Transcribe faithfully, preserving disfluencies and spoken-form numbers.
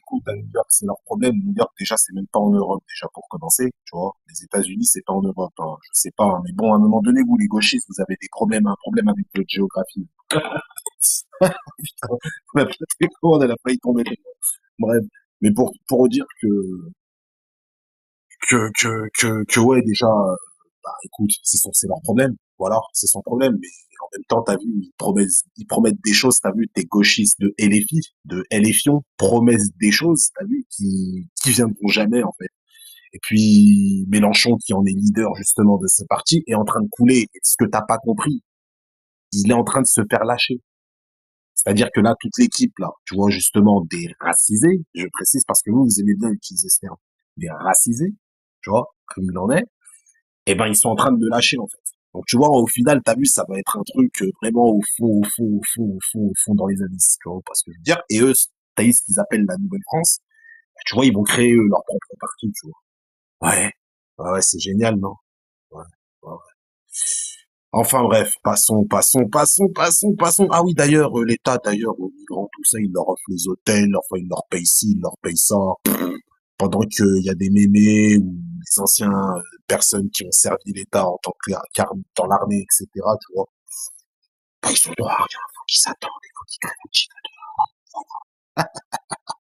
écoute, à New York, c'est leur problème. New York, déjà, c'est même pas en Europe, déjà, pour commencer, tu vois. Les États-Unis, c'est pas en Europe, hein. Je sais pas, hein. Mais bon, à un moment donné, vous, les gauchistes, vous avez des problèmes, un problème avec votre géographie. Putain, on a pas très con, on a failli tomber. Bref. Mais pour, pour dire que, que, que, que, que ouais, déjà, euh, bah, écoute, c'est son, c'est leur problème. Voilà, c'est son problème. Mais en même temps, t'as vu, ils promettent, ils promettent des choses, t'as vu, tes gauchistes de L F I, de L F I O N, promettent des choses, t'as vu, qui, qui viendront jamais, en fait. Et puis, Mélenchon, qui en est leader, justement, de ce parti, est en train de couler. Et ce que t'as pas compris, il est en train de se faire lâcher. C'est-à-dire que là, toute l'équipe, là, tu vois, justement, des racisés, je précise parce que vous, vous aimez bien utiliser ce terme, des racisés, tu vois, comme il en est, eh ben, ils sont en train de le lâcher, en fait. Donc, tu vois, au final, t'as vu, ça va être un truc euh, vraiment au fond, au fond, au fond, au fond, au fond dans les abysses, tu vois, parce que je veux dire. Et eux, t'as vu ce qu'ils appellent la Nouvelle-France. Tu vois, ils vont créer eux, leur propre parti, tu vois. Ouais. Ouais, ouais, c'est génial, non? Ouais. Ouais, ouais. Enfin bref, passons, passons, passons, passons, passons. Ah oui, d'ailleurs, euh, l'État, d'ailleurs, aux migrants, tout ça, il leur offre les hôtels, enfin, il leur paye ci, il leur paye ça, pendant qu'il y a des mémés ou des anciens euh, personnes qui ont servi l'État en tant que car- dans l'armée, et cetera, tu vois. Bah, ils sont droits, il faut qu'ils s'attendent, il faut qu'ils crèvent un petit peu.